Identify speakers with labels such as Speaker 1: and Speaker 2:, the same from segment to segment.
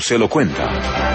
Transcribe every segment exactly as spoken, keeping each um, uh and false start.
Speaker 1: se lo cuenta.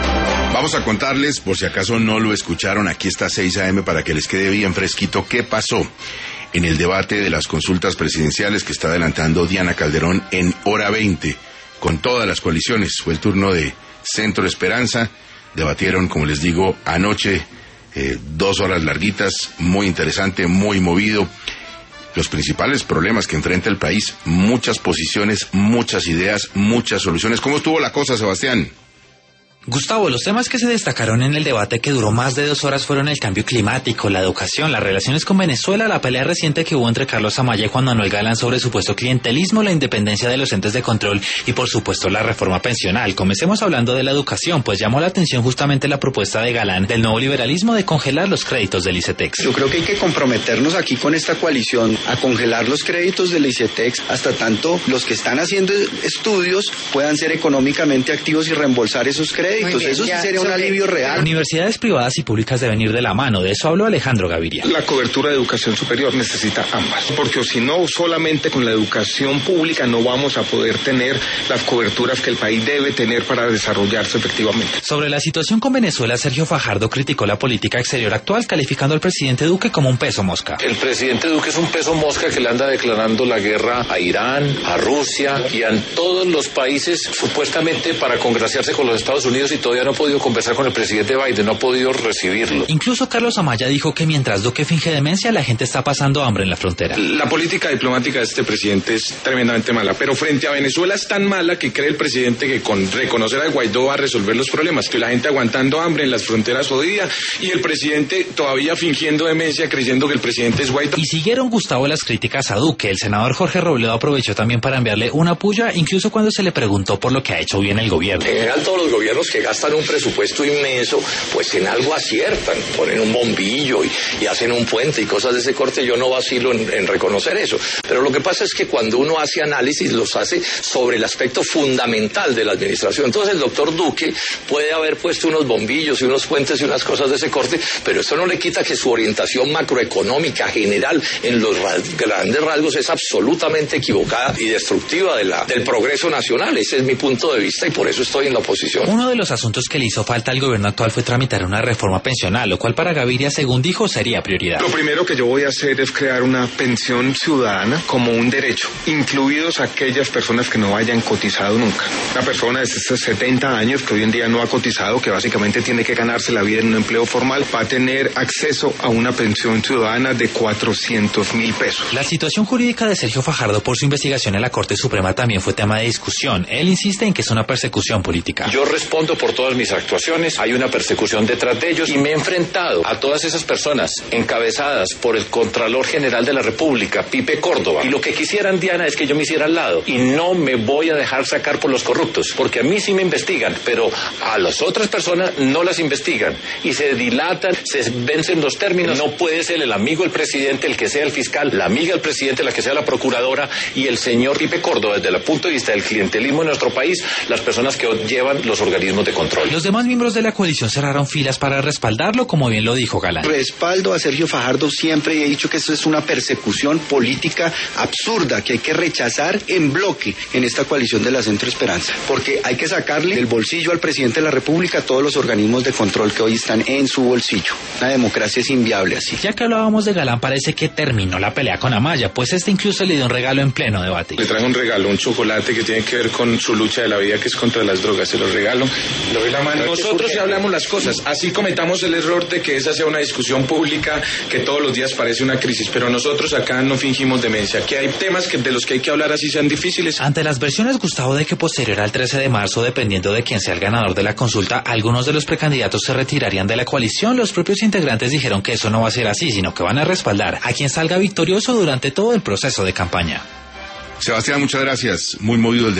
Speaker 2: Vamos a contarles, por si acaso no lo escucharon, aquí está seis a eme para que les quede bien fresquito, qué pasó en el debate de las consultas presidenciales que está adelantando Diana Calderón en hora veinte, con todas las coaliciones. Fue el turno de Centro Esperanza, debatieron, como les digo, anoche, eh, dos horas larguitas, muy interesante, muy movido. Los principales problemas que enfrenta el país, muchas posiciones, muchas ideas, muchas soluciones. ¿Cómo estuvo la cosa, Sebastián?
Speaker 3: Gustavo, los temas que se destacaron en el debate que duró más de dos horas fueron el cambio climático, la educación, las relaciones con Venezuela, la pelea reciente que hubo entre Carlos Amaya y Juan Manuel Galán sobre supuesto clientelismo, la independencia de los entes de control y, por supuesto, la reforma pensional. Comencemos hablando de la educación, pues llamó la atención justamente la propuesta de Galán del nuevo liberalismo de congelar los créditos del ICETEX.
Speaker 4: Yo creo que hay que comprometernos aquí con esta coalición a congelar los créditos del ICETEX hasta tanto los que están haciendo estudios puedan ser económicamente activos y reembolsar esos créditos. Bien, eso sí sería un alivio real.
Speaker 3: Universidades privadas y públicas deben ir de la mano, de eso habló Alejandro Gaviria.
Speaker 5: La cobertura de educación superior necesita ambas, porque si no, solamente con la educación pública no vamos a poder tener las coberturas que el país debe tener para desarrollarse efectivamente.
Speaker 3: Sobre la situación con Venezuela, Sergio Fajardo criticó la política exterior actual, calificando al presidente Duque como un peso mosca.
Speaker 6: El presidente Duque es un peso mosca que le anda declarando la guerra a Irán, a Rusia y a todos los países supuestamente para congraciarse con los Estados Unidos, y todavía no ha podido conversar con el presidente Biden, no ha podido recibirlo.
Speaker 3: Incluso Carlos Amaya dijo que mientras Duque finge demencia, la gente está pasando hambre en la frontera.
Speaker 5: La política diplomática de este presidente es tremendamente mala, pero frente a Venezuela es tan mala que cree el presidente que con reconocer a Guaidó va a resolver los problemas, que la gente aguantando hambre en las fronteras jodidas y el presidente todavía fingiendo demencia, creyendo que el presidente es Guaidó.
Speaker 3: Y siguieron, Gustavo, las críticas a Duque. El senador Jorge Robledo aprovechó también para enviarle una puya, incluso cuando se le preguntó por lo que ha hecho bien el gobierno.
Speaker 6: En general, todos los gobiernos que gastan un presupuesto inmenso, pues en algo aciertan, ponen un bombillo y, y hacen un puente y cosas de ese corte. Yo no vacilo en, en reconocer eso, pero lo que pasa es que cuando uno hace análisis, los hace sobre el aspecto fundamental de la administración. Entonces el doctor Duque puede haber puesto unos bombillos y unos puentes y unas cosas de ese corte, pero eso no le quita que su orientación macroeconómica general en los ra- grandes rasgos es absolutamente equivocada y destructiva de la, del progreso nacional. Ese es mi punto de vista y por eso estoy en la oposición.
Speaker 3: Uno de los asuntos que le hizo falta al gobierno actual fue tramitar una reforma pensional, lo cual para Gaviria, según dijo, sería prioridad.
Speaker 5: Lo primero que yo voy a hacer es crear una pensión ciudadana como un derecho, incluidos aquellas personas que no hayan cotizado nunca. Una persona de setenta años que hoy en día no ha cotizado, que básicamente tiene que ganarse la vida en un empleo formal, va a tener acceso a una pensión ciudadana de cuatrocientos mil pesos.
Speaker 3: La situación jurídica de Sergio Fajardo por su investigación en la Corte Suprema también fue tema de discusión. Él insiste en que es una persecución política.
Speaker 6: Yo respondo por todas mis actuaciones, hay una persecución detrás de ellos y me he enfrentado a todas esas personas encabezadas por el Contralor General de la República, Pipe Córdoba, y lo que quisieran, Diana, es que yo me hiciera al lado y no me voy a dejar sacar por los corruptos, porque a mí sí me investigan, pero a las otras personas no las investigan y se dilatan, se vencen los términos. No puede ser el amigo del presidente el que sea el fiscal, la amiga del presidente la que sea la procuradora y el señor Pipe Córdoba, desde el punto de vista del clientelismo en nuestro país, las personas que llevan los organismos de control.
Speaker 3: Los demás miembros de la coalición cerraron filas para respaldarlo, como bien lo dijo Galán.
Speaker 4: Respaldo a Sergio Fajardo siempre y he dicho que eso es una persecución política absurda que hay que rechazar en bloque en esta coalición de la Centro Esperanza, porque hay que sacarle del bolsillo al presidente de la República todos los organismos de control que hoy están en su bolsillo. La democracia es inviable así.
Speaker 3: Ya que hablábamos de Galán, parece que terminó la pelea con Amaya, pues este incluso le dio un regalo en pleno debate.
Speaker 5: Le traje un regalo, un chocolate que tiene que ver con su lucha de la vida, que es contra las drogas. Se lo regalo. Le doy la mano. Nosotros sí hablamos las cosas. Así cometamos el error de que esa sea una discusión pública que todos los días parece una crisis, pero nosotros acá no fingimos demencia. Aquí hay temas que, de los que hay que hablar así sean difíciles.
Speaker 3: Ante las versiones, Gustavo, de que posterior al trece de marzo, dependiendo de quién sea el ganador de la consulta, algunos de los precandidatos se retirarían de la coalición, los propios integrantes dijeron que eso no va a ser así, sino que van a respaldar a quien salga victorioso durante todo el proceso de campaña.
Speaker 2: Sebastián, muchas gracias. Muy movido el debate.